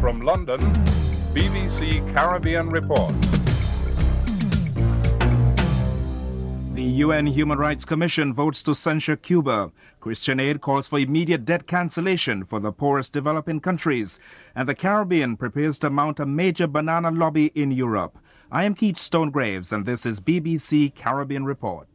From London, BBC Caribbean Report. The UN Human Rights Commission votes to censure Cuba. Christian Aid calls for immediate debt cancellation for the poorest developing countries. And the Caribbean prepares to mount a major banana lobby in Europe. I am Keith Stonegraves, and this is BBC Caribbean Report.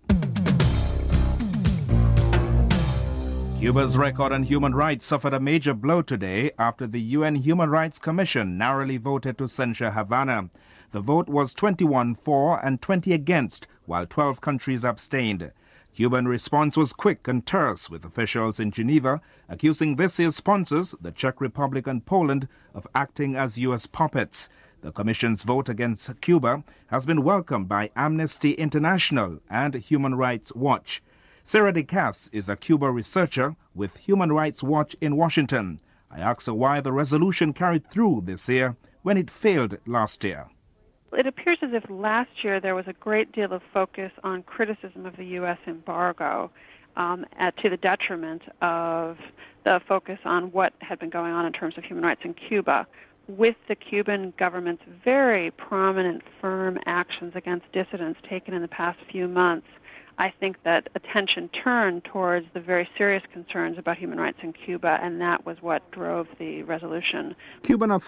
Cuba's record on human rights suffered a major blow today after the UN Human Rights Commission narrowly voted to censure Havana. The vote was 21 for and 20 against, while 12 countries abstained. Cuban response was quick and terse, with officials in Geneva accusing this year's sponsors, the Czech Republic and Poland, of acting as U.S. puppets. The Commission's vote against Cuba has been welcomed by Amnesty International and Human Rights Watch. Sarah DeCass is a Cuba researcher with Human Rights Watch in Washington. I asked her why the resolution carried through this year when it failed last year. It appears as if last year there was a great deal of focus on criticism of the U.S. embargo to the detriment of the focus on what had been going on in terms of human rights in Cuba. With the Cuban government's very prominent, firm actions against dissidents taken in the past few months, I think that attention turned towards the very serious concerns about human rights in Cuba, and that was what drove the resolution. Cuban